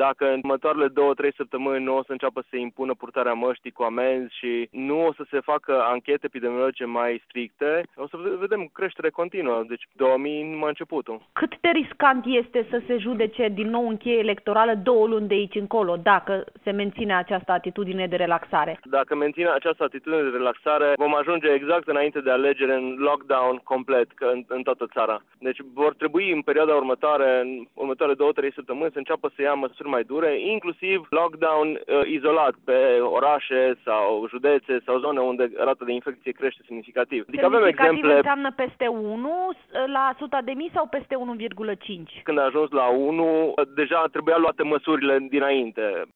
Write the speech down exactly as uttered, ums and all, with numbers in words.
dacă în următoarele două, trei săptămâni nu o să înceapă să se impună purtarea măștii cu amenzi și nu o să se facă anchete epidemiologice mai stricte, o să vedem creștere continuă. Deci două mii numai începutul. Cât de riscant este să se judece din nou în cheie electorală două luni de aici încolo, dacă se menține această atitudine de relaxare? Dacă menține această atitudine de relaxare, vom ajunge exact înainte de alegere în lockdown complet în, în toată țara. Deci vor trebui în perioada următoare, în următoarele două, trei săptămâni, să înceapă să ia măsuri mai dure, inclusiv lockdown uh, izolat pe orașe sau județe sau zone unde rata de infecție crește semnificativ. Adică avem exemple... înseamnă peste unu la sută de mii sau peste unu virgulă cinci? Când a ajuns la unu, deja trebuia luate măsurile dinainte.